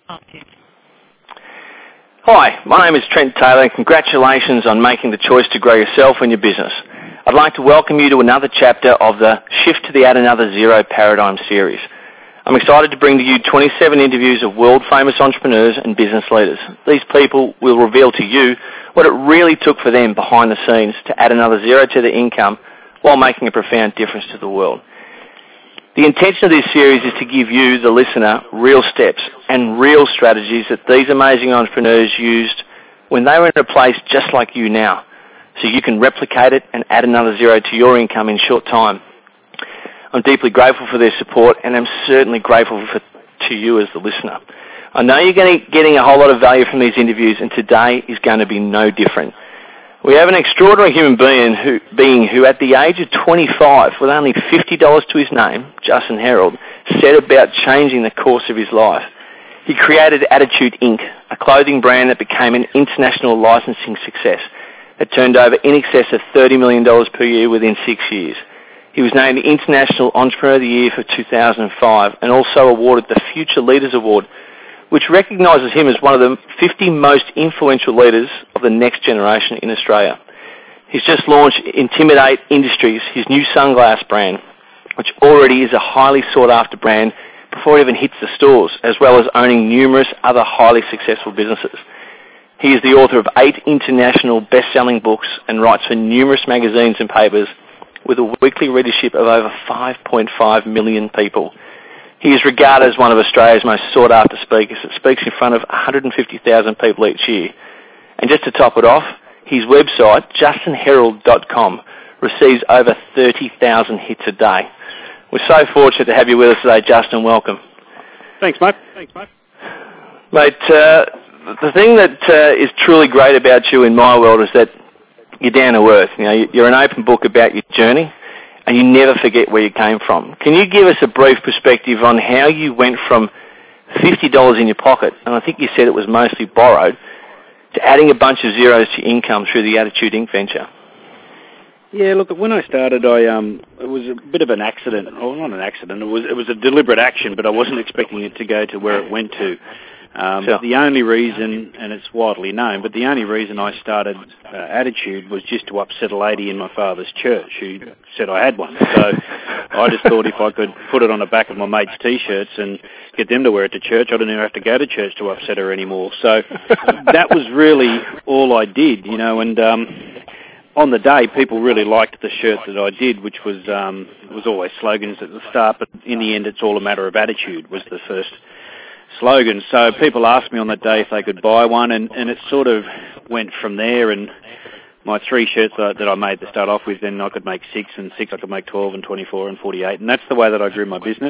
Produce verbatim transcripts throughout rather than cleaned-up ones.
Hi, my name is Trent Taylor and congratulations on making the choice to grow yourself and your business. I'd like to welcome you to another chapter of the Shift to the Add Another Zero Paradigm series. I'm excited to bring to you twenty-seven interviews of world-famous entrepreneurs and business leaders. These people will reveal to you what it really took for them behind the scenes to add another zero to their income while making a profound difference to the world. The intention of this series is to give you, the listener, real steps and real strategies that these amazing entrepreneurs used when they were in a place just like you now, so you can replicate it and add another zero to your income in short time. I'm deeply grateful for their support, and I'm certainly grateful for, to you as the listener. I know you're getting, getting a whole lot of value from these interviews, and today is going to be no different. We have an extraordinary human being who, being who at the age of twenty-five, with only fifty dollars to his name, Justin Herold, set about changing the course of his life. He created Attitude Incorporated, a clothing brand that became an international licensing success that turned over in excess of thirty million dollars per year within six years. He was named the International Entrepreneur of the Year for two thousand five and also awarded the Future Leaders Award, which recognises him as one of the fifty most influential leaders of the next generation in Australia. He's just launched Intimidate Industries, his new sunglass brand, which already is a highly sought-after brand before it even hits the stores, as well as owning numerous other highly successful businesses. He is the author of eight international best-selling books and writes for numerous magazines and papers with a weekly readership of over five point five million people. He is regarded as one of Australia's most sought-after speakers that speaks in front of one hundred fifty thousand people each year. And just to top it off, his website, justin herold dot com, receives over thirty thousand hits a day. We're so fortunate to have you with us today, Justin. Welcome. Thanks, mate. Thanks, mate. Mate, uh, the thing that uh, is truly great about you in my world is that you're down to earth. You know, you're an open book about your journey, and you never forget where you came from. Can you give us a brief perspective on how you went from fifty dollars in your pocket, and I think you said it was mostly borrowed, to adding a bunch of zeros to your income through the Attitude Incorporated venture? Yeah, look, when I started, I um, it was a bit of an accident. Well, not an accident. It was it was a deliberate action, but I wasn't expecting it to go to where it went to. Um, sure. The only reason, and it's widely known, but the only reason I started uh, Attitude was just to upset a lady in my father's church who said I had one. So I just thought if I could put it on the back of my mates' T-shirts and get them to wear it to church, I didn't even have to go to church to upset her anymore. So that was really all I did, you know, and um, on the day, people really liked the shirt that I did, which was um, was always slogans at the start, but in the end, it's all a matter of attitude was the first slogan. So people asked me on that day if they could buy one, and, and it sort of went from there. And my three shirts that, that I made to start off with, then I could make six, and six I could make twelve, and twenty-four, and forty-eight. And that's the way that I grew my business.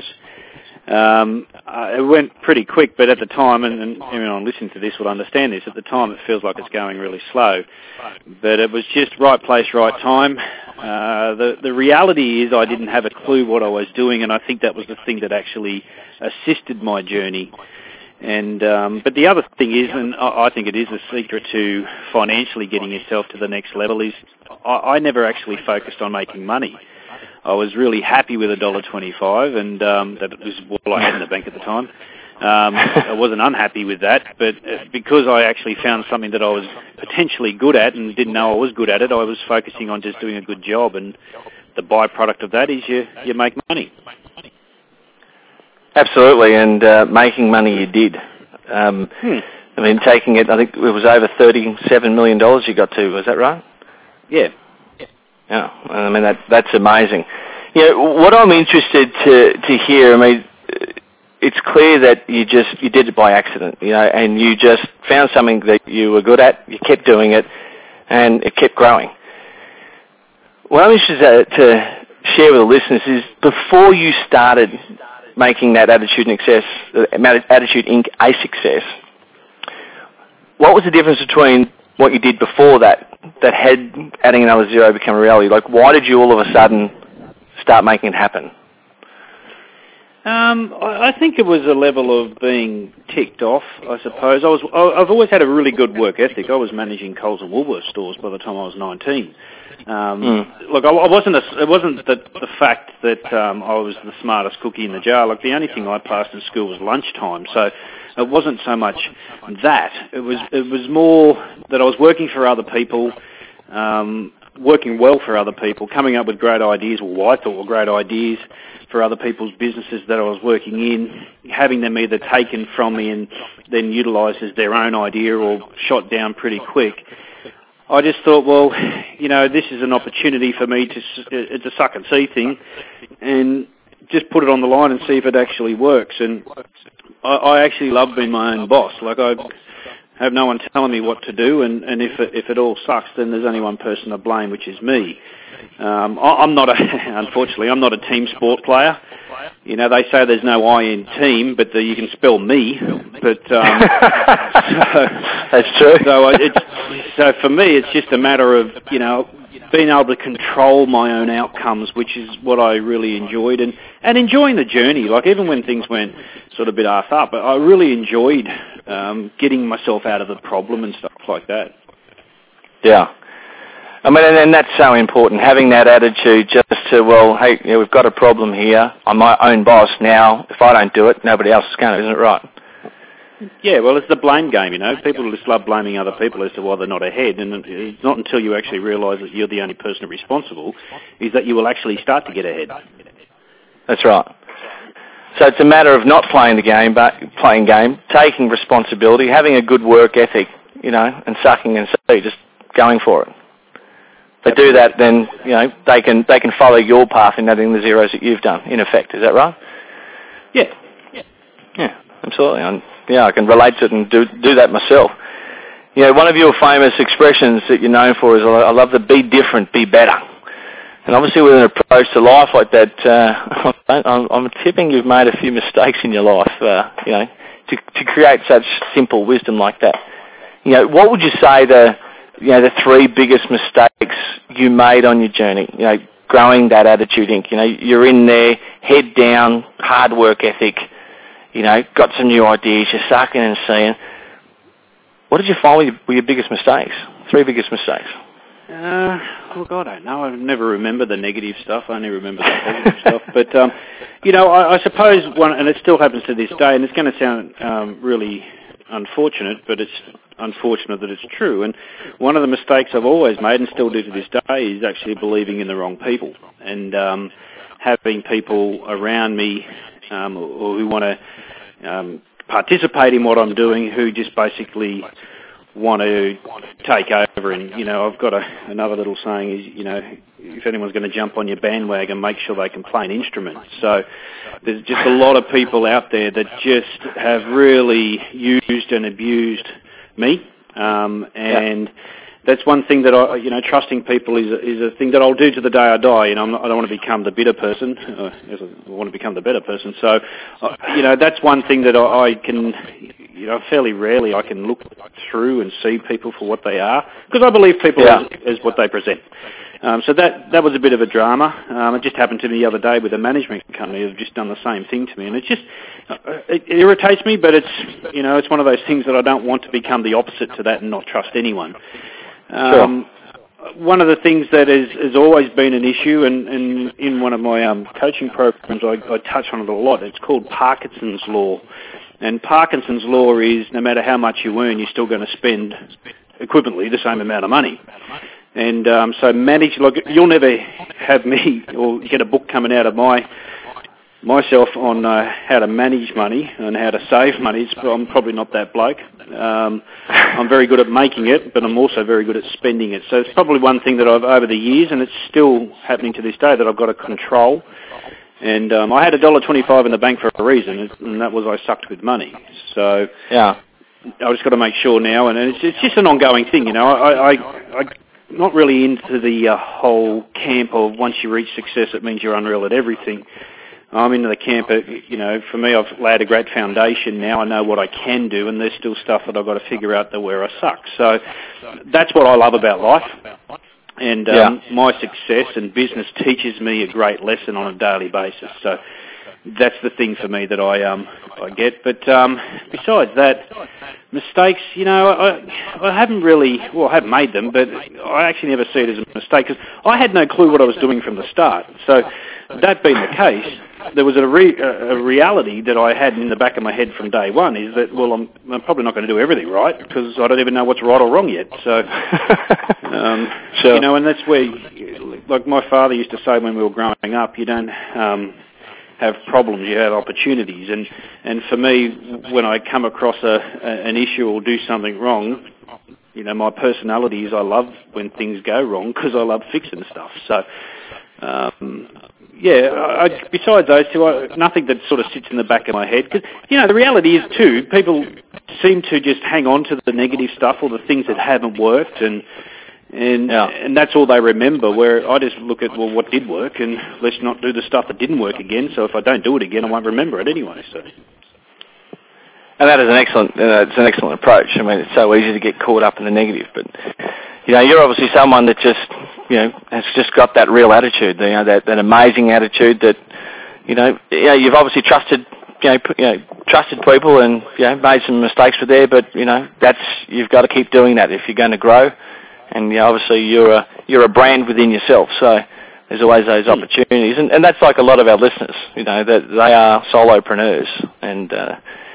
Um, uh, it went pretty quick, but at the time, and, and anyone listening to this will understand this, at the time it feels like it's going really slow. But it was just right place, right time. Uh, the, the reality is I didn't have a clue what I was doing, and I think that was the thing that actually assisted my journey. And um, but the other thing is, and I, I think it is a secret to financially getting yourself to the next level, is I, I never actually focused on making money. I was really happy with one dollar twenty-five, and um, that was all I had in the bank at the time. Um, I wasn't unhappy with that, but because I actually found something that I was potentially good at and didn't know I was good at it, I was focusing on just doing a good job, and the byproduct of that is you, you make money. Absolutely, and uh, making money you did. Um, hmm. I mean, taking it, I think it was over thirty-seven million dollars you got to, was that right? Yeah. Yeah, I mean, that that's amazing. You know, what I'm interested to, to hear, I mean, it's clear that you just, you did it by accident, you know, and you just found something that you were good at, you kept doing it, and it kept growing. What I'm interested to, to share with the listeners is, before you started making that Attitude Success, Attitude Incorporated a success, what was the difference between what you did before that, that had adding another zero become a reality? Like, why did you all of a sudden start making it happen? Um, I, I think it was a level of being ticked off, I suppose. I was, I, I've always had a really good work ethic. I was managing Coles and Woolworths stores by the time I was nineteen. Um, mm. Look, I, I wasn't. A, it wasn't the, the fact that um, I was the smartest cookie in the jar. Like the only thing I passed in school was lunchtime, so it wasn't so much that. It was. It was more that I was working for other people. Um, working well for other people, coming up with great ideas, or what I thought were great ideas for other people's businesses that I was working in, having them either taken from me and then utilised as their own idea or shot down pretty quick. I just thought, well, you know, this is an opportunity for me to, it's a suck and see thing, and just put it on the line and see if it actually works. And I, I actually love being my own boss. Like, I have no one telling me what to do, and, and if it, if it all sucks, then there's only one person to blame, which is me. Um, I, I'm not a, unfortunately, I'm not a team sport player. You know, they say there's no I in team, but the, you can spell me. But um, so, that's true. So it's so for me, it's just a matter of, you know, being able to control my own outcomes, which is what I really enjoyed, and, and enjoying the journey. Like, even when things went sort of a bit arse up, I really enjoyed um, getting myself out of the problem and stuff like that. Yeah. I mean, and, and that's so important, having that attitude just to, well, hey, you know, we've got a problem here. I'm my own boss now. If I don't do it, nobody else is going to, isn't it right? Yeah, well, it's the blame game, you know. People just love blaming other people as to why they're not ahead, and it's not until you actually realise that you're the only person responsible is that you will actually start to get ahead. That's right. So it's a matter of not playing the game, but playing game, taking responsibility, having a good work ethic, you know, and sucking and see, just going for it. If they do that, then, you know, they can they can follow your path in adding the zeros that you've done, in effect. Is that right? Yeah. Yeah, yeah absolutely. I'm, yeah, I can relate to it and do do that myself. You know, one of your famous expressions that you're known for is, I love the be different, be better. And obviously with an approach to life like that, uh, I'm, I'm tipping you've made a few mistakes in your life, uh, you know, to, to create such simple wisdom like that. You know, what would you say the, you know, the three biggest mistakes you made on your journey, you know, growing that Attitude Incorporated? You know, you're in there, head down, hard work ethic, you know, got some new ideas, you're sucking and seeing. What did you find were your, were your biggest mistakes? Three biggest mistakes. Uh, look, I don't know. I never remember the negative stuff. I only remember the positive stuff. But, um, you know, I, I suppose one, and it still happens to this day, and it's going to sound um, really unfortunate, but it's unfortunate that it's true. And one of the mistakes I've always made, and still do to this day, is actually believing in the wrong people, and um, having people around me um, or, or who want to um, participate in what I'm doing, who just basically want to take over. And, you know, I've got a, another little saying is, you know, if anyone's going to jump on your bandwagon, make sure they can play an instrument. So there's just a lot of people out there that just have really used and abused me, um, and yeah. That's one thing that I, you know, trusting people is a, is a thing that I'll do to the day I die. You know, I'm not, I don't want to become the bitter person. Uh, I want to become the better person. So, uh, you know, that's one thing that I, I can, you know, fairly rarely I can look through and see people for what they are, because I believe people yeah. as, as what they present. Um, so that that was a bit of a drama. Um, it just happened to me the other day with a management company who've just done the same thing to me, and it just uh, it irritates me. But it's, you know, it's one of those things that I don't want to become the opposite to that and not trust anyone. Um, sure. One of the things that is, has always been an issue, and, and in one of my um, coaching programs, I, I touch on it a lot. It's called Parkinson's Law. And Parkinson's Law is no matter how much you earn, you're still going to spend equivalently the same amount of money. And um, so manage, like, you'll never have me or get a book coming out of my myself on uh, how to manage money and how to save money. It's, I'm probably not that bloke. Um, I'm very good at making it, but I'm also very good at spending it. So it's probably one thing that I've, over the years, and it's still happening to this day, that I've got to control. And um, I had a one dollar twenty-five in the bank for a reason, and that was I sucked with money. So yeah, I've just got to make sure now, and it's, it's just an ongoing thing, you know. I, I, I not really into the uh, whole camp of once you reach success, it means you're unreal at everything. I'm into the camp, of, you know, for me, I've laid a great foundation. Now I know what I can do, and there's still stuff that I've got to figure out that where I suck. So that's what I love about life. And um, yeah. my success and business teaches me a great lesson on a daily basis. So that's the thing for me that I um I get. But um, besides that, mistakes, you know, I, I haven't really, well, I have made them, but I actually never see it as a mistake because I had no clue what I was doing from the start. So that being the case, there was a, re, a reality that I had in the back of my head from day one is that, well, I'm, I'm probably not going to do everything right because I don't even know what's right or wrong yet. So, um, sure. you know, and that's where, like my father used to say when we were growing up, you don't um, have problems, you have opportunities. And, and for me, when I come across a, a, an issue or do something wrong, you know, my personality is I love when things go wrong because I love fixing stuff. So, um, yeah, I, besides those two, I, nothing that sort of sits in the back of my head. Because, you know, the reality is, too, people seem to just hang on to the negative stuff or the things that haven't worked, and and yeah. and that's all they remember, where I just look at, well, what did work, and let's not do the stuff that didn't work again, so if I don't do it again, I won't remember it anyway. So. And that is an excellent, uh, it's an excellent approach. I mean, it's so easy to get caught up in the negative, but, you know, you're obviously someone that just, you know, has just got that real attitude, you know, that, that amazing attitude that, you know, you know, you've obviously trusted, you know, you know, trusted people and, you know, made some mistakes with there, but, you know, that's, you've got to keep doing that if you're going to grow. And, you know, obviously you're a, you're a brand within yourself, so there's always those opportunities. And, and that's like a lot of our listeners, you know, that they are solopreneurs, and uh,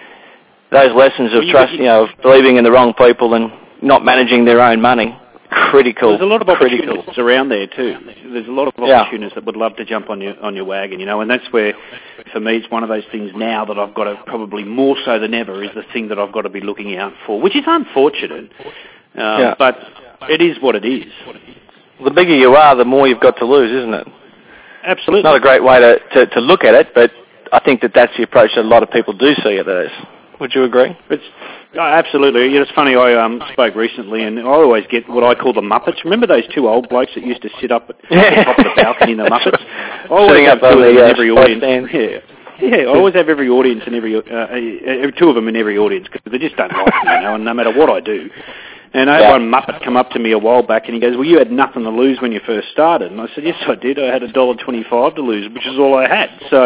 those lessons of trust, you know, of believing in the wrong people and not managing their own money, critical. There's a lot of opportunities critical. around there too. There's a lot of opportunities yeah. that would love to jump on your on your wagon, you know, and that's where, for me, it's one of those things now that I've got to, probably more so than ever, is the thing that I've got to be looking out for, which is unfortunate, um, yeah. but it is what it is. The bigger you are, the more you've got to lose, isn't it? Absolutely. Not a great way to, to, to look at it, but I think that that's the approach that a lot of people do see it as. Would you agree? It's oh, absolutely. Yeah, it's funny, I um, spoke recently, and I always get what I call the Muppets. Remember those two old blokes that used to sit up at yeah. the top of the balcony in the Muppets? I always Sitting have up two on of them the, in uh, every audience. Yeah. Yeah, I always have every audience and every, uh, uh, two of them in every audience because they just don't like me, you know, and no matter what I do. And I had yeah. one Muppet come up to me a while back and he goes, well, you had nothing to lose when you first started. And I said, yes, I did. I had a one dollar twenty-five to lose, which is all I had. So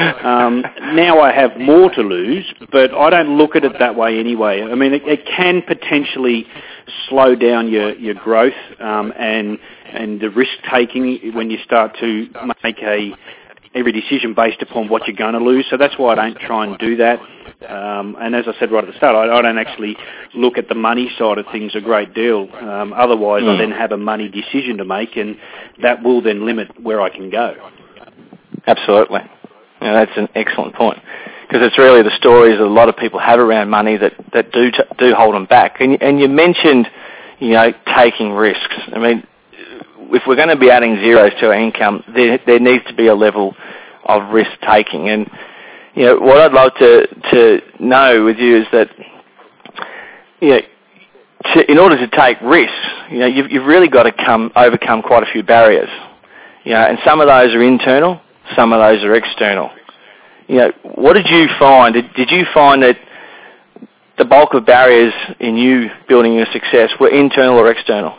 um, now I have more to lose, but I don't look at it that way anyway. I mean, it, it can potentially slow down your, your growth um, and, and the risk-taking when you start to make a every decision based upon what you're going to lose. So that's why I don't try and do that. Um, and as I said right at the start, I, I don't actually look at the money side of things a great deal. Um, otherwise, mm. I then have a money decision to make, and that will then limit where I can go. Absolutely. Yeah, that's an excellent point, because it's really the stories that a lot of people have around money that, that do t- do hold them back. And, and you mentioned, you know, taking risks. I mean, if we're going to be adding zeros to our income, there, there needs to be a level of risk-taking. And, you know, what I'd love to, to know with you is that, you know, to, in order to take risks, you know, you've, you've really got to come overcome quite a few barriers. You know, and some of those are internal, some of those are external. You know, what did you find? Did, did you find that the bulk of barriers in you building your success were internal or external?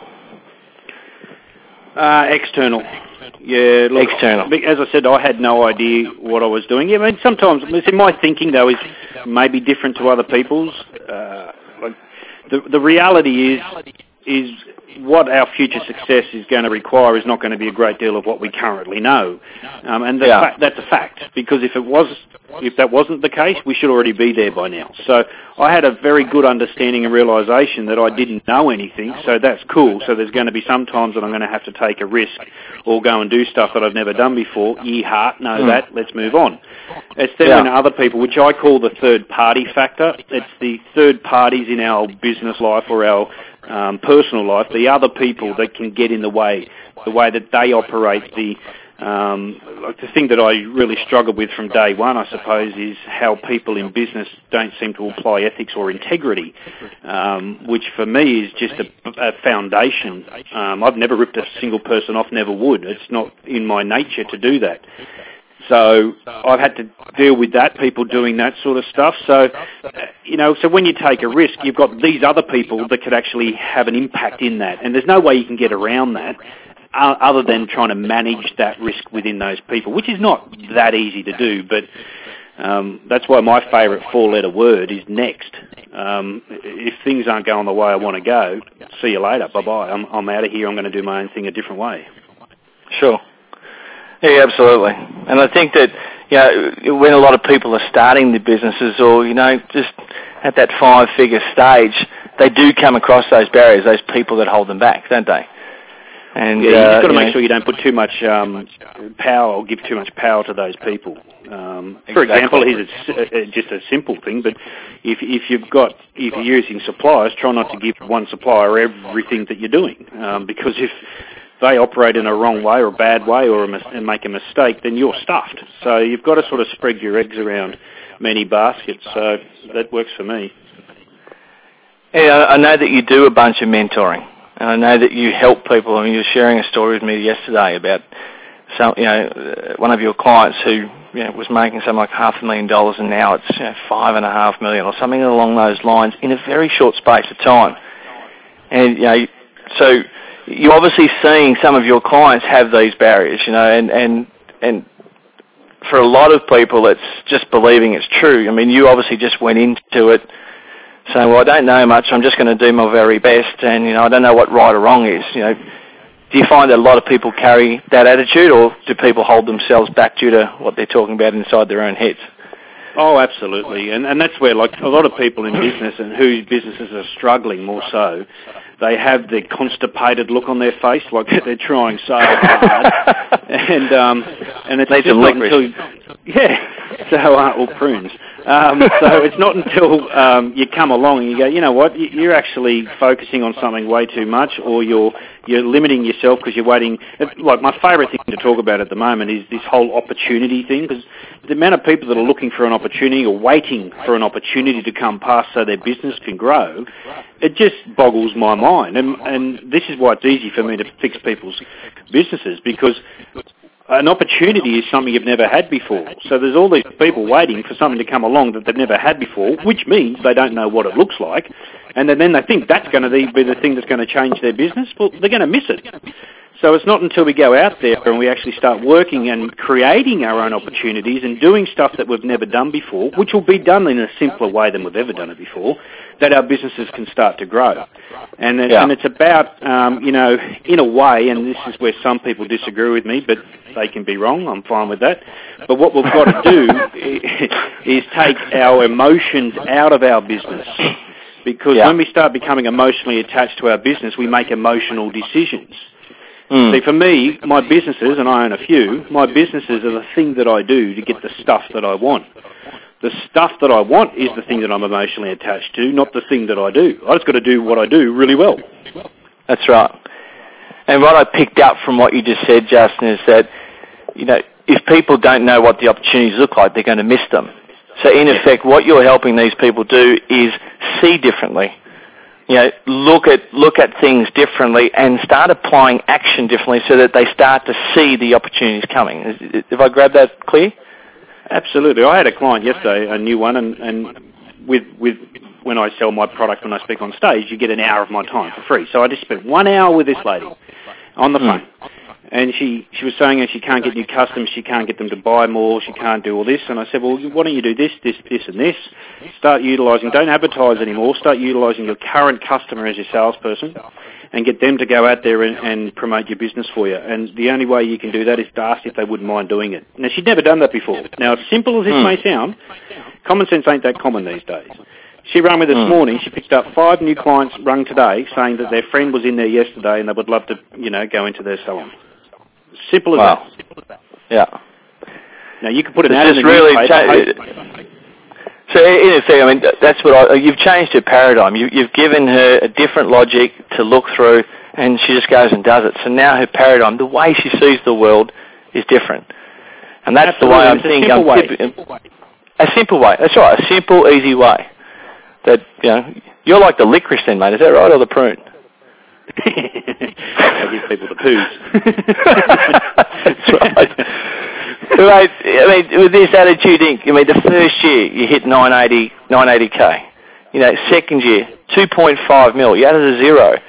Uh, external. Yeah, look, external. As I said, I had no idea what I was doing. Yeah, I mean, sometimes my thinking though is maybe different to other people's. Uh, like the the reality is is what our future success is going to require is not going to be a great deal of what we currently know, um, and the yeah. fa- that's a fact. Because if it was, if that wasn't the case, we should already be there by now. So I had a very good understanding and realisation that I didn't know anything. So that's cool. So there's going to be some times that I'm going to have to take a risk or go and do stuff that I've never done before. Ye heart, know mm. that. Let's move on. It's then yeah. when other people, which I call the third party factor. It's the third parties in our business life or our Um, personal life, the other people that can get in the way, the way that they operate, the um, like the thing that I really struggled with from day one, I suppose, is how people in business don't seem to apply ethics or integrity, um, which for me is just a, a foundation. Um, I've never ripped a single person off, never would. It's not in my nature to do that. So I've had to deal with that, people doing that sort of stuff. So, you know, so when you take a risk, you've got these other people that could actually have an impact in that. And there's no way you can get around that. other than trying to manage that risk within those people, which is not that easy to do, but um, that's why my favourite four-letter word is next. Um, if things aren't going the way I want to go, see you later, bye-bye. I'm, I'm out of here. I'm going to do my own thing a different way. Sure. Yeah, absolutely. And I think that, you know, when a lot of people are starting their businesses or, you know, just at that five-figure stage, they do come across those barriers, those people that hold them back, don't they? And yeah, you've uh, just got to you make know, sure you don't put too much um, power or give too much power to those people. Um, exactly. For example, here's a, a, just a simple thing, but if, if you've got, if you're using suppliers, try not to give one supplier everything that you're doing, um, because if they operate in a wrong way or a bad way or a mis- and make a mistake, then you're stuffed. So you've got to sort of spread your eggs around many baskets. So that works for me. Yeah, I know that you do a bunch of mentoring, and I know that you help people. I mean, you were sharing a story with me yesterday about some, you know, one of your clients who, you know, was making something like half a million dollars, and now it's, you know, five and a half million or something along those lines in a very short space of time. And you know, so you're obviously seeing some of your clients have these barriers, you know, and and and for a lot of people, it's just believing it's true. I mean, you obviously just went into it saying, well, I don't know much, I'm just going to do my very best, and, you know, I don't know what right or wrong is. You know, do you find that a lot of people carry that attitude, or do people hold themselves back due to what they're talking about inside their own heads? Oh, absolutely, and and that's where, like, a lot of people in business and whose businesses are struggling more so, they have the constipated look on their face, like they're trying so hard, and um, and it's Need just some not licorice. until, yeah, so uh, or prunes. Um, so it's not until um, you come along and you go, you know what, you're actually focusing on something way too much, or you're you're limiting yourself because you're waiting. Like, my favourite thing to talk about at the moment is this whole opportunity thing, because the amount of people that are looking for an opportunity or waiting for an opportunity to come past so their business can grow, it just boggles my mind. And, and this is why it's easy for me to fix people's businesses, because an opportunity is something you've never had before. So there's all these people waiting for something to come along that they've never had before, which means they don't know what it looks like, and then they think that's going to be the thing that's going to change their business. Well, they're going to miss it. So it's not until we go out there and we actually start working and creating our own opportunities and doing stuff that we've never done before, which will be done in a simpler way than we've ever done it before, that our businesses can start to grow. And, it, yeah. and it's about, um, you know, in a way, and this is where some people disagree with me, but they can be wrong, I'm fine with that. But what we've got to do is take our emotions out of our business. Because yeah. when we start becoming emotionally attached to our business, we make emotional decisions. Mm. See, for me, my businesses, and I own a few, my businesses are the thing that I do to get the stuff that I want. The stuff that I want is the thing that I'm emotionally attached to, not the thing that I do. I just got to do what I do really well. That's right. And what I picked up from what you just said, Justin, is that, you know, if people don't know what the opportunities look like, they're going to miss them. So in effect, what you're helping these people do is see differently. You know, look at look at things differently and start applying action differently so that they start to see the opportunities coming. Have I grabbed that clear? Absolutely. I had a client yesterday, a new one, and, and with with when I sell my product, when I speak on stage, you get an hour of my time for free. So I just spent one hour with this lady on the phone. Mm. And she, she was saying that she can't get new customers, she can't get them to buy more, she can't do all this. And I said, well, why don't you do this, this, this and this? Start utilising, don't advertise anymore, start utilising your current customer as your salesperson and get them to go out there and, and promote your business for you. And the only way you can do that is to ask if they wouldn't mind doing it. Now, she'd never done that before. Now, as simple as this mm. may sound, common sense ain't that common these days. She rang me this mm. morning. She picked up five new clients rung today saying that their friend was in there yesterday and they would love to, you know, go into their salon. Simple as wow. that. Yeah. Now, you can put an it's ad in the really newspaper. Cha- so, in effect, I mean, that's what I, you've changed her paradigm. You, you've given her a different logic to look through, and she just goes and does it. So now her paradigm, the way she sees the world, is different. And that's Absolutely. the way I'm it's thinking. A simple I'm way. tip- a simple way. That's right. A simple, easy way. That, you know, you're like the licorice then, mate. Is that right, or the prune? I give people the poos. That's right. Right. I mean, with this attitude, I mean, the first year you hit nine eighty K. You know, second year, two point five mil. You added a zero.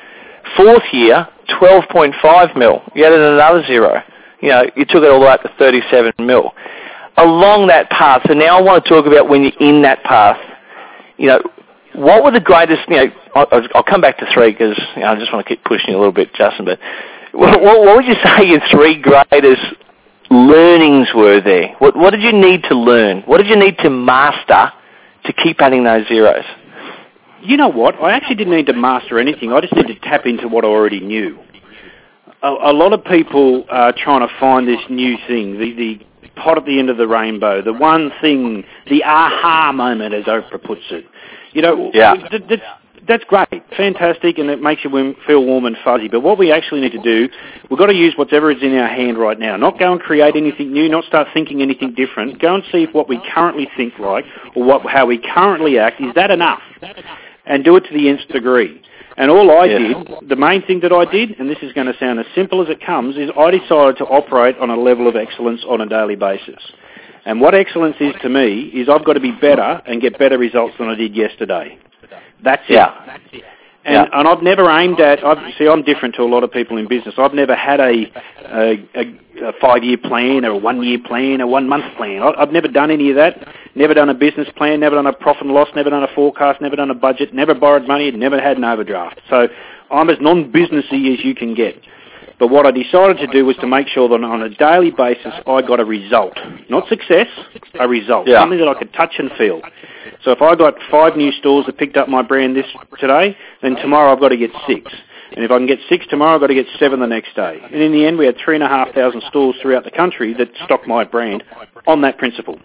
Fourth year, twelve point five mil. You added another zero. You know, you took it all the way up to thirty-seven mil. Along that path, so now I want to talk about when you're in that path, you know, what were the greatest, you know, I'll, I'll come back to three because you know, I just want to keep pushing you a little bit, Justin, but what, what would you say your three greatest learnings were there? What, what did you need to learn? What did you need to master to keep adding those zeros? You know what? I actually didn't need to master anything. I just need to tap into what I already knew. A, a lot of people are trying to find this new thing, the, the pot at the end of the rainbow, the one thing, the aha moment, as Oprah puts it. You know, yeah. th- th- that's great, fantastic, and it makes you feel warm and fuzzy. But what we actually need to do, we've got to use whatever is in our hand right now. Not go and create anything new, not start thinking anything different. Go and see if what we currently think like, or what, how we currently act, is that enough? And do it to the nth degree. And all I yeah. did, the main thing that I did, and this is going to sound as simple as it comes, is I decided to operate on a level of excellence on a daily basis. And what excellence is to me is I've got to be better and get better results than I did yesterday. That's it. Yeah. And, yeah. and I've never aimed at, I've, see, I'm different to a lot of people in business. I've never had a, a, a, a five-year plan or a one-year plan or one-month plan. I, I've never done any of that. Never done a business plan, never done a profit and loss, never done a forecast, never done a budget, never borrowed money, never had an overdraft. So I'm as non-businessy as you can get. But what I decided to do was to make sure that on a daily basis I got a result. Not success, a result. Yeah. Something that I could touch and feel. So if I got five new stores that picked up my brand this today, then tomorrow I've got to get six. And if I can get six tomorrow, I've got to get seven the next day. And in the end, we had three and a half thousand stores throughout the country that stock my brand on that principle.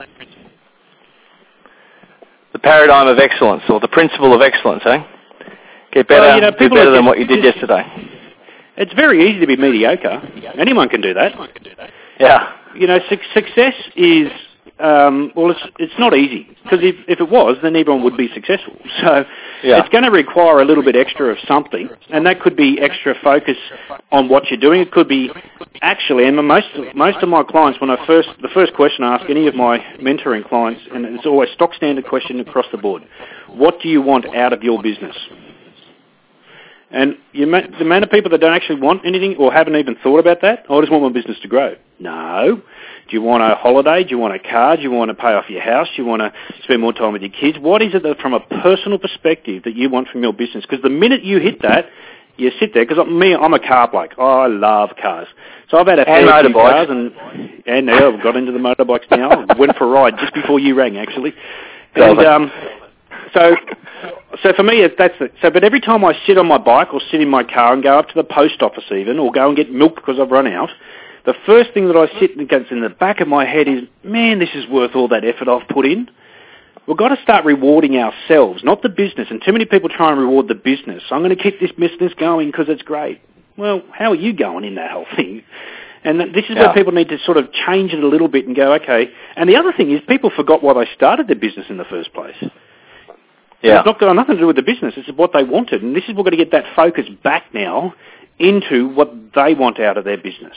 The paradigm of excellence, or the principle of excellence, eh? Get better, well, you know, do better than what you did yesterday. It's very easy to be mediocre. Anyone can do that. Yeah. You know, su- success is, um, well, it's it's not easy. Because if, if it was, then everyone would be successful. So yeah. It's going to require a little bit extra of something. And that could be extra focus on what you're doing. It could be, actually, and most, most of my clients, when I first, the first question I ask any of my mentoring clients, and it's always stock standard question across the board, what do you want out of your business? And you may, the amount of people that don't actually want anything or haven't even thought about that, oh, I just want my business to grow. No. Do you want a holiday? Do you want a car? Do you want to pay off your house? Do you want to spend more time with your kids? What is it that from a personal perspective that you want from your business? Because the minute you hit that, you sit there. Because me, I'm a car bloke. Oh, I love cars. So I've had a fair few cars, and, and yeah, I've got into the motorbikes now. I went for a ride just before you rang, actually. And um, so... So for me, that's it. So, but every time I sit on my bike or sit in my car and go up to the post office even, or go and get milk because I've run out, the first thing that I sit and gets in the back of my head is, man, this is worth all that effort I've put in. We've got to start rewarding ourselves, not the business. And too many people try and reward the business. So I'm going to keep this business going because it's great. Well, how are you going in that whole thing? And this is yeah. where people need to sort of change it a little bit and go, okay. And the other thing is people forgot why they started their business in the first place. Yeah. It's not got nothing to do with the business. It's what they wanted. And this is, we're going to get that focus back now into what they want out of their business.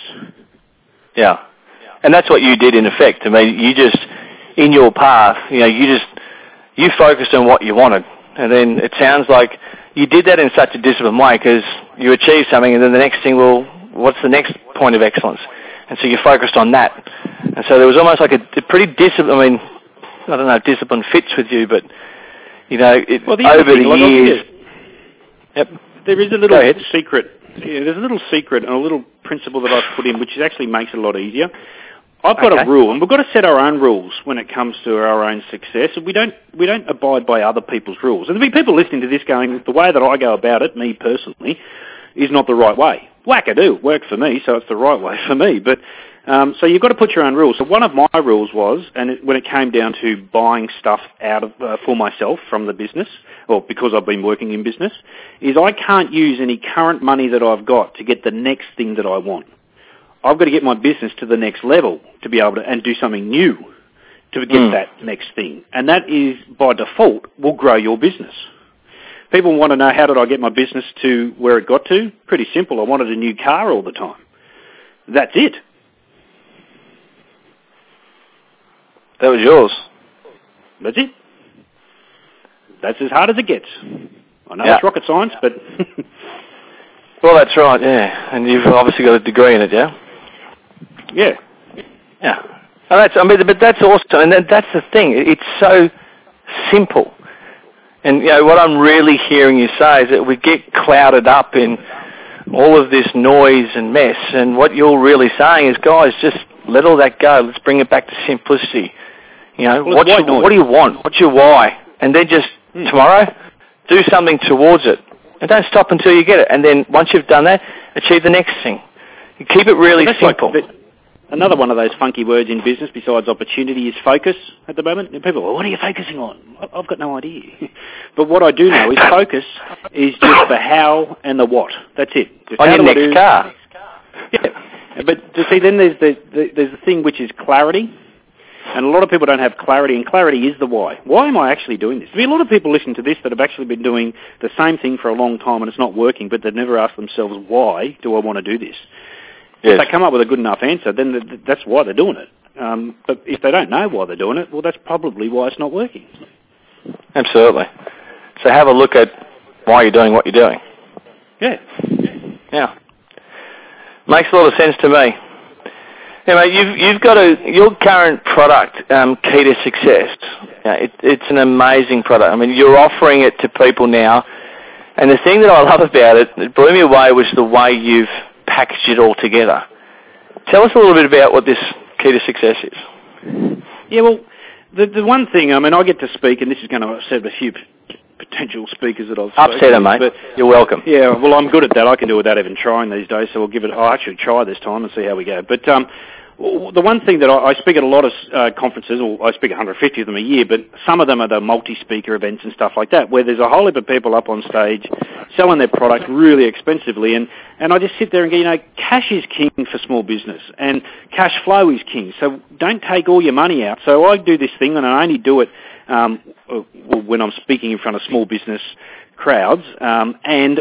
Yeah. And that's what you did in effect. I mean, you just, in your path, you know, you just, you focused on what you wanted. And then it sounds like you did that in such a disciplined way because you achieved something and then the next thing, well, what's the next point of excellence? And so you focused on that. And so there was almost like a, a pretty disciplined, I mean, I don't know if discipline fits with you, but you know, it, well, the over thing, the like years... Yep. There is a little secret. Yeah, there's a little secret and a little principle that I've put in, which actually makes it a lot easier. I've got okay. a rule, and we've got to set our own rules when it comes to our own success. We don't we don't abide by other people's rules. And there'll be people listening to this going, the way that I go about it, me personally, is not the right way. Wackadoo, it worked for me, so it's the right way for me. But um, so you've got to put your own rules. So one of my rules was, and it, when it came down to buying stuff out of uh, for myself from the business, or because I've been working in business, is I can't use any current money that I've got to get the next thing that I want. I've got to get my business to the next level to be able to, and do something new to get mm. that next thing. And that is, by default, will grow your business. People want to know, how did I get my business to where it got to? Pretty simple. I wanted a new car all the time. That's it. That was yours. That's it. That's as hard as it gets. I know yeah. it's rocket science, but... Well, that's right, yeah. And you've obviously got a degree in it, yeah? Yeah. Yeah. Oh, that's, I mean, but that's awesome. And that, that's the thing. It's so simple. And, you know, what I'm really hearing you say is that we get clouded up in all of this noise and mess. And what you're really saying is, guys, just let all that go. Let's bring it back to simplicity. You know, well, what's your, what do you want? What's your why? And then just hmm. tomorrow, do something towards it. And don't stop until you get it. And then once you've done that, achieve the next thing. You keep it really well, simple. Like, another one of those funky words in business besides opportunity is focus at the moment. And people go, well, what are you focusing on? I've got no idea. But what I do know is focus is just the how and the what. That's it. Just on how your next car. Yeah. But to see, then there's the, the, there's the thing which is clarity. And a lot of people don't have clarity, and clarity is the why. Why am I actually doing this? There's a lot of people listening to this that have actually been doing the same thing for a long time and it's not working, but they've never asked themselves, why do I want to do this? Yes. If they come up with a good enough answer, then that's why they're doing it. Um, but if they don't know why they're doing it, well, that's probably why it's not working. Absolutely. So have a look at why you're doing what you're doing. Yeah. Yeah. Makes a lot of sense to me. Yeah, mate, you've, you've got a, your current product, um, Key to Success, yeah, it, it's an amazing product. I mean, you're offering it to people now, and the thing that I love about it, it blew me away, was the way you've packaged it all together. Tell us a little bit about what this Key to Success is. Yeah, well, the the one thing, I mean, I get to speak, and this is going to upset a few potential speakers that I've spoken Upset them, mate. But, you're welcome. Yeah, well, I'm good at that. I can do it without even trying these days, so we'll give it, I'll actually try this time and see how we go. But um, the one thing that I, I speak at a lot of uh, conferences, or I speak at one hundred fifty of them a year, but some of them are the multi-speaker events and stuff like that, where there's a whole heap of people up on stage selling their product really expensively, and, and I just sit there and go, you know, cash is king for small business, and cash flow is king, so don't take all your money out. So I do this thing, and I only do it um, when I'm speaking in front of small business crowds, um, and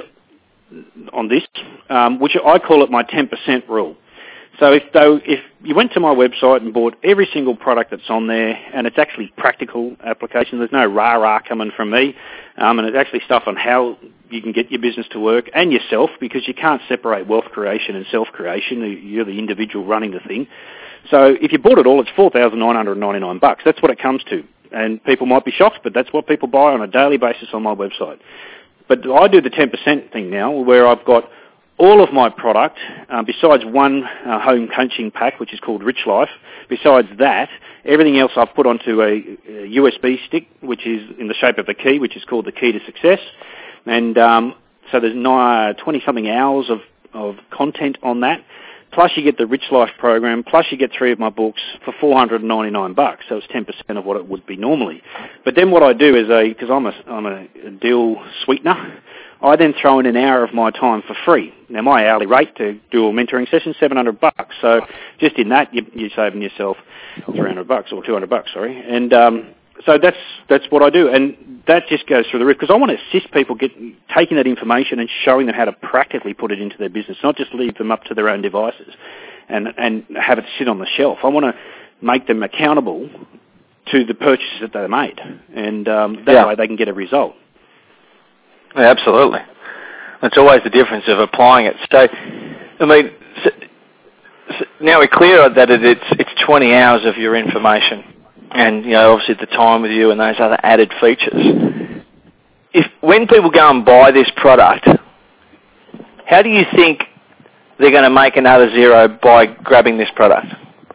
on this, um, which I call it my ten percent rule. So if though if you went to my website and bought every single product that's on there, and it's actually practical application, there's no rah-rah coming from me, um, and it's actually stuff on how you can get your business to work and yourself, because you can't separate wealth creation and self-creation. You're the individual running the thing. So if you bought it all, it's four thousand nine hundred ninety-nine bucks. That's what it comes to. And people might be shocked, but that's what people buy on a daily basis on my website. But I do the ten percent thing now, where I've got all of my product, uh, besides one uh, home coaching pack, which is called Rich Life. Besides that, everything else I've put onto a, a U S B stick, which is in the shape of a key, which is called the Key to Success. And um, so there's twenty-something hours of, of content on that. Plus you get the Rich Life program, plus you get three of my books for four hundred ninety-nine bucks, so it's ten percent of what it would be normally. But then what I do is, a because I'm a, I'm a deal sweetener, I then throw in an hour of my time for free. Now my hourly rate to do a mentoring session is seven hundred bucks, so just in that you, you're saving yourself three hundred bucks, or two hundred bucks, sorry. And um, so that's that's what I do, and that just goes through the roof, because I want to assist people get taking that information and showing them how to practically put it into their business, not just leave them up to their own devices and and have it sit on the shelf. I want to make them accountable to the purchases that they made, and um, that yeah. way they can get a result. Yeah, absolutely. It's always the difference of applying it. So, I mean, so, so now we're clear that it, it's it's twenty hours of your information. And, you know, obviously the time with you and those other added features. If when people go and buy this product, how do you think they're going to make another zero by grabbing this product?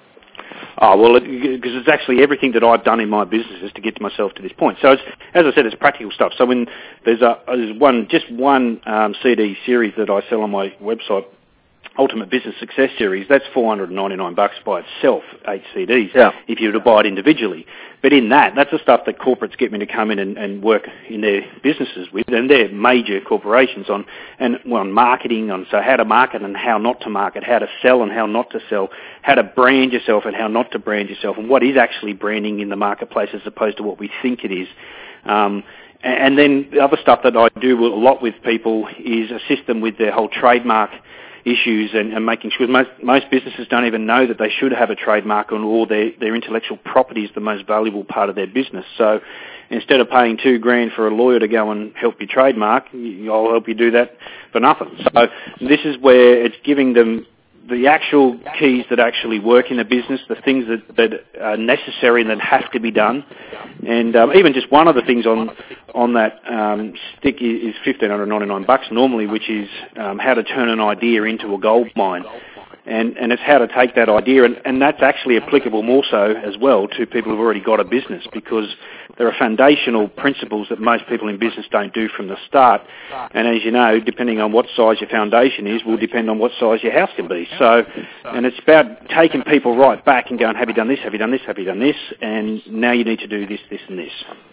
Oh, well, because it, it's actually everything that I've done in my business is to get myself to this point. So, it's, as I said, it's practical stuff. So when there's, a, there's one, just one um, C D series that I sell on my website, Ultimate Business Success Series, that's four hundred ninety-nine bucks by itself, eight C Ds, yeah. if you were to buy it individually. But in that, that's the stuff that corporates get me to come in and, and work in their businesses with, and they're major corporations on, and well, on marketing, on so how to market and how not to market, how to sell and how not to sell, how to brand yourself and how not to brand yourself, and what is actually branding in the marketplace as opposed to what we think it is. Um, and then the other stuff that I do a lot with people is assist them with their whole trademark issues and, and making sure, most, most businesses don't even know that they should have a trademark on all their, their intellectual property is the most valuable part of their business. So instead of paying two grand for a lawyer to go and help you trademark, I'll help you do that for nothing. So this is where it's giving them the actual keys that actually work in the business, the things that, that are necessary and that have to be done. And um, even just one of the things on on that um, stick is fifteen ninety-nine bucks normally, which is um, how to turn an idea into a gold mine. And, and it's how to take that idea, and, and that's actually applicable more so as well to people who've already got a business, because there are foundational principles that most people in business don't do from the start. And as you know, depending on what size your foundation is, will depend on what size your house can be. So, and it's about taking people right back and going, have you done this, have you done this, have you done this, and now you need to do this, this and this.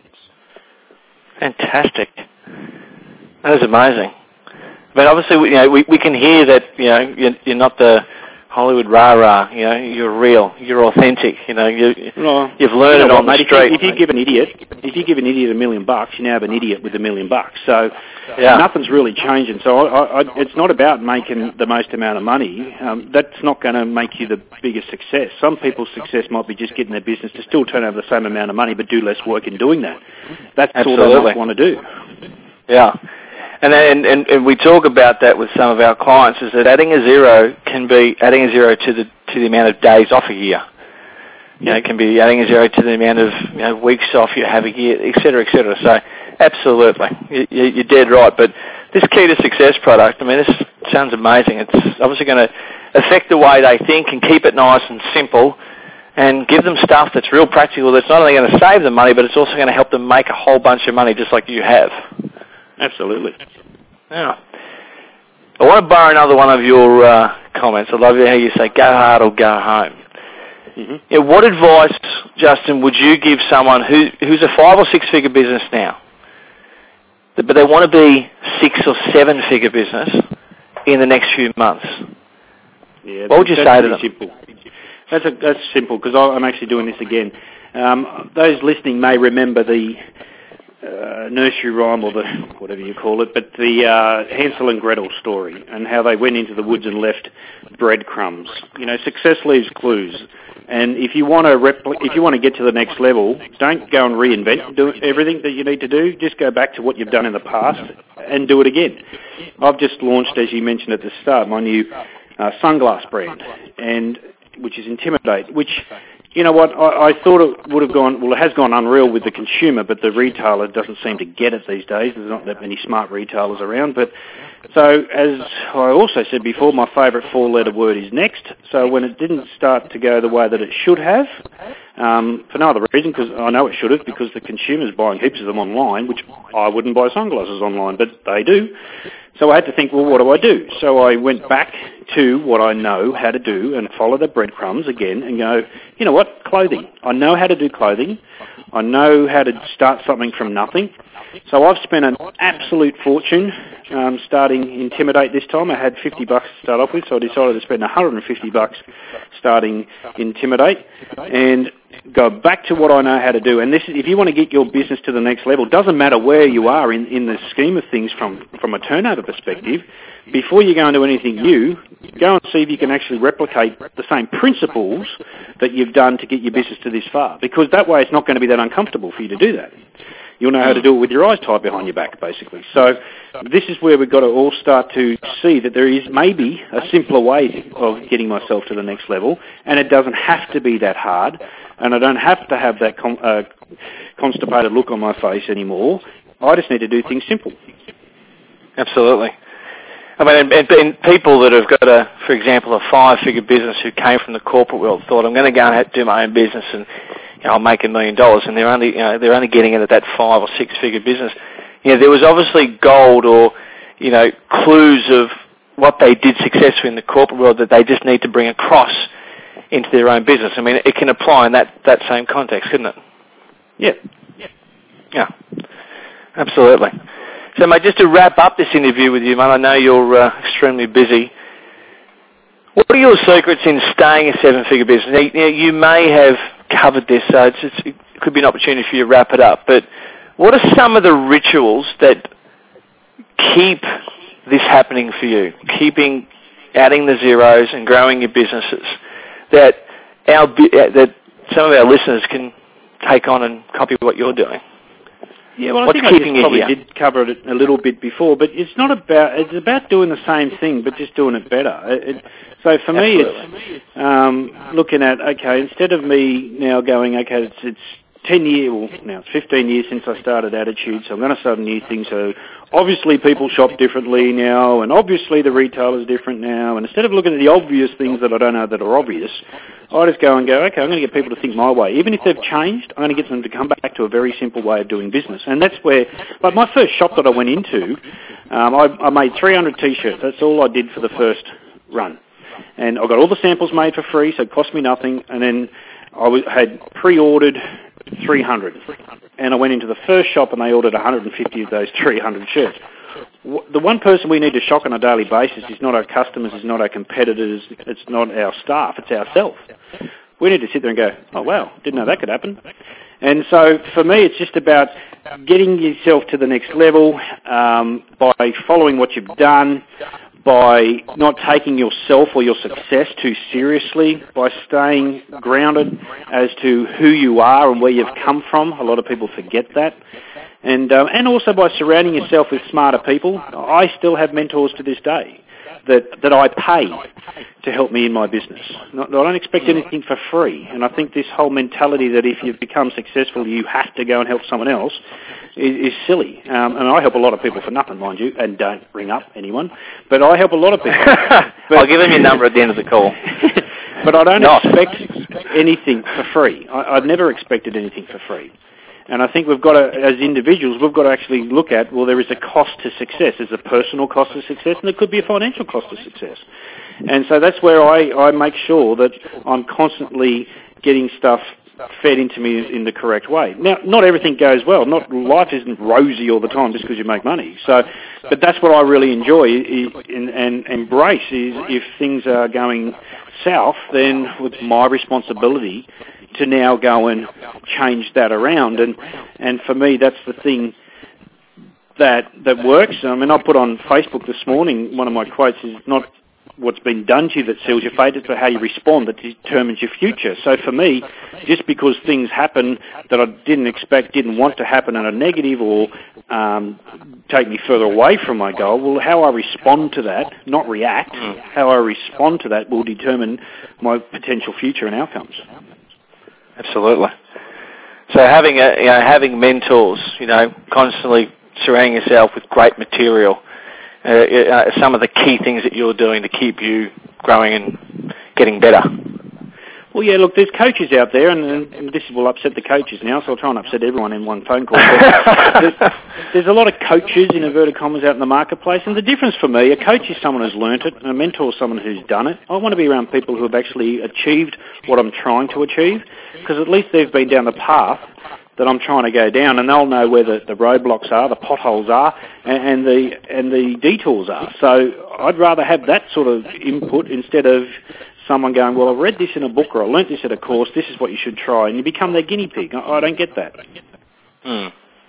Fantastic. That is amazing. But obviously, you know, we, we can hear that, you know, you're, you're not the Hollywood rah-rah, you know, you're real, you're authentic, you know, you, well, you've learned you know it on what, the mate, street. If you, if you give an idiot, if you give an idiot a million bucks, you now have an idiot with a million bucks. So yeah. nothing's really changing. So I, I, it's not about making the most amount of money. Um, that's not going to make you the biggest success. Some people's success might be just getting their business to still turn over the same amount of money, but do less work in doing that. That's Absolutely. all they might want to do. Yeah. And, and and and we talk about that with some of our clients, is that adding a zero can be adding a zero to the to the amount of days off a year. You know, it can be adding a zero to the amount of, you know, weeks off you have a year, et cetera, et cetera. So, absolutely, you, you're dead right. But this Key to Success product, I mean, this sounds amazing. It's obviously going to affect the way they think and keep it nice and simple, and give them stuff that's real practical. That's not only going to save them money, but it's also going to help them make a whole bunch of money, just like you have. Absolutely. Yeah. I want to borrow another one of your uh, comments. I love how you say, go hard or go home. Mm-hmm. Yeah, what advice, Justin, would you give someone who who's a five or six figure business now, but they want to be six or seven figure business in the next few months? Yeah, what would you say to them? Simple. That's a, that's simple, because I'm actually doing this again. Um, those listening may remember the Uh, nursery rhyme, or the whatever you call it, but the uh, Hansel and Gretel story, and how they went into the woods and left breadcrumbs. You know, success leaves clues, and if you want to repli- if you want to get to the next level, don't go and reinvent do everything that you need to do. Just go back to what you've done in the past and do it again. I've just launched, as you mentioned at the start, my new uh, sunglass brand, and which is Intimidate, which, you know what, I, I thought it would have gone, well, it has gone unreal with the consumer, but the retailer doesn't seem to get it these days. There's not that many smart retailers around. But so, as I also said before, my favourite four-letter word is next. So when it didn't start to go the way that it should have, um, for no other reason, because I know it should have, because the consumer's buying heaps of them online, which I wouldn't buy sunglasses online, but they do. So I had to think, well, what do I do? So I went back to what I know how to do and follow the breadcrumbs again and go, you know what, clothing. I know how to do clothing. I know how to start something from nothing. So I've spent an absolute fortune um, starting Intimidate this time. I had fifty bucks to start off with, so I decided to spend one hundred fifty bucks starting Intimidate and go back to what I know how to do. And this is, if you want to get your business to the next level, doesn't matter where you are in, in the scheme of things from, from a turnover perspective, before you go into anything new, go and see if you can actually replicate the same principles that you've done to get your business to this far. Because that way it's not going to be that uncomfortable for you to do that. You'll know how to do it with your eyes tied behind your back, basically. So this is where we've got to all start to see that there is maybe a simpler way of getting myself to the next level, and it doesn't have to be that hard, and I don't have to have that con- uh, constipated look on my face anymore. I just need to do things simple. Absolutely. I mean, and, and people that have got a, for example, a five-figure business who came from the corporate world thought, I'm going to go and do my own business and, you know, I'll make a million dollars, and they're only, you know, they're only getting it at that five or six-figure business. You know, there was obviously gold or, you know, clues of what they did successfully in the corporate world that they just need to bring across into their own business. I mean, it can apply in that, that same context, couldn't it? Yeah. Yeah. Absolutely. So, mate, just to wrap up this interview with you, mate, I know you're uh, extremely busy. What are your secrets in staying a seven-figure business? Now, you, know, you may have covered this, so it's, it's, it could be an opportunity for you to wrap it up, but what are some of the rituals that keep this happening for you, keeping, adding the zeros and growing your businesses, that our that some of our listeners can take on and copy what you're doing? Yeah, well, I What's think keeping I just probably you here? did cover it a little bit before, but it's not about, it's about doing the same thing, but just doing it better. It, it, so for me, Absolutely. it's um, looking at, okay, instead of me now going, okay, it's, it's ten years, well, now it's fifteen years since I started Attitude, so I'm going to start a new thing. So obviously people shop differently now, and obviously the retail is different now. And instead of looking at the obvious things that I don't know that are obvious, I just go and go, okay, I'm going to get people to think my way. Even if they've changed, I'm going to get them to come back to a very simple way of doing business. And that's where, like my first shop that I went into, um, I, I made three hundred T-shirts. That's all I did for the first run. And I got all the samples made for free, so it cost me nothing. And then I was, had pre-ordered three hundred. And I went into the first shop and they ordered one hundred fifty of those three hundred shirts. The one person we need to shock on a daily basis is not our customers, is not our competitors, it's not our staff, it's ourselves. We need to sit there and go, oh wow, didn't know that could happen. And so for me it's just about getting yourself to the next level um, by following what you've done, by not taking yourself or your success too seriously, by staying grounded as to who you are and where you've come from. A lot of people forget that. And um, and also by surrounding yourself with smarter people. I still have mentors to this day that, that I pay to help me in my business. Not, I don't expect anything for free. And I think this whole mentality that if you've become successful, you have to go and help someone else is, is silly. Um, and I help a lot of people for nothing, mind you, and don't ring up anyone. But I help a lot of people. But, I'll give them your number at the end of the call. But I don't Not. expect anything for free. I, I've never expected anything for free. And I think we've got to, as individuals, we've got to actually look at, well, there is a cost to success. There's a personal cost to success, and there could be a financial cost to success. And so that's where I, I make sure that I'm constantly getting stuff fed into me in the correct way. Now, not everything goes well. Not life isn't rosy all the time just because you make money. So, but that's what I really enjoy is, and, and embrace is if things are going south, then it's my responsibility to now go and change that around. And and for me, that's the thing that that works. I mean, I put on Facebook this morning, one of my quotes is not what's been done to you that seals your fate, it's how you respond that determines your future. So for me, just because things happen that I didn't expect, didn't want to happen in a negative or um, take me further away from my goal, well, how I respond to that, not react, mm. how I respond to that will determine my potential future and outcomes. Absolutely. So having a, you know, having mentors, you know, constantly surrounding yourself with great material, uh, uh, some of the key things that you're doing to keep you growing and getting better. Well, yeah, look, there's coaches out there, and, and this will upset the coaches now, so I'll try and upset everyone in one phone call. there's, there's a lot of coaches, in inverted commas, out in the marketplace, and the difference for me, a coach is someone who's learnt it, and a mentor is someone who's done it. I want to be around people who have actually achieved what I'm trying to achieve, because at least they've been down the path that I'm trying to go down, and they'll know where the, the roadblocks are, the potholes are, and, and the and the detours are. So I'd rather have that sort of input instead of someone going, well, I read this in a book or I learnt this at a course, this is what you should try, and you become their guinea pig. I, I don't get that. Hmm.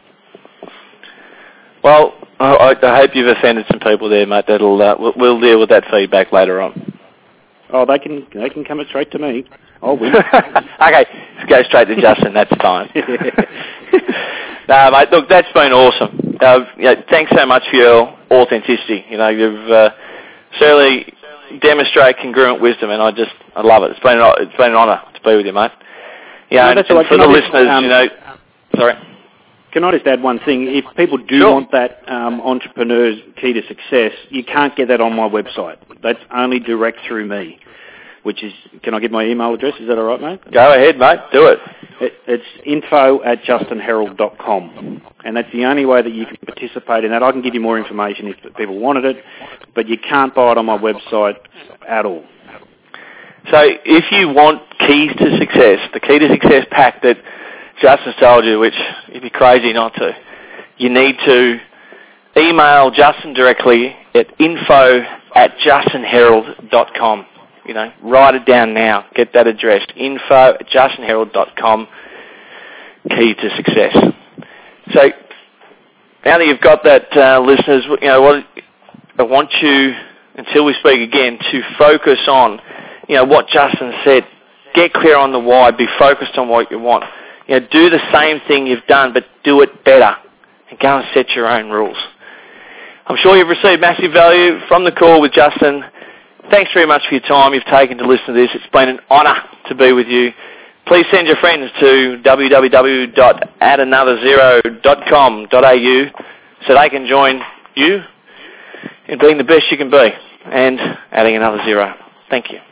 Well, I, I hope you've offended some people there, mate. That'll uh, we'll, we'll deal with that feedback later on. Oh, they can they can come it straight to me. I'll win. Okay, let's go straight to Justin. That's fine. No, mate. Look, that's been awesome. Uh, you know, thanks so much for your authenticity. You know, you've uh, certainly demonstrated congruent wisdom, and I just I love it. It's been an, it's been an honour to be with you, mate. Yeah, no, and, that's and right. for Can the I listeners, just, um, you know, sorry. Can I just add one thing? If people do Sure. want that um, entrepreneur's key to success, you can't get that on my website. That's only direct through me, which is, can I give my email address? Is that all right, mate? Go ahead, mate. Do it. it it's info at justin herald dot com, and that's the only way that you can participate in that. I can give you more information if people wanted it, but you can't buy it on my website at all. So if you want keys to success, the key to success pack that Justin's told you, which you'd be crazy not to, you need to email Justin directly at info at justin herald dot com. You know, write it down now. Get that addressed. info at justin herald dot com, key to success. So now that you've got that, uh, listeners, you know, what I want you, until we speak again, to focus on, you know, what Justin said. Get clear on the why. Be focused on what you want. You know, do the same thing you've done, but do it better. and go and set your own rules. I'm sure you've received massive value from the call with Justin. Thanks very much for your time you've taken to listen to this. It's been an honour to be with you. Please send your friends to w w w dot add another zero dot com dot a u so they can join you in being the best you can be and adding another zero. Thank you.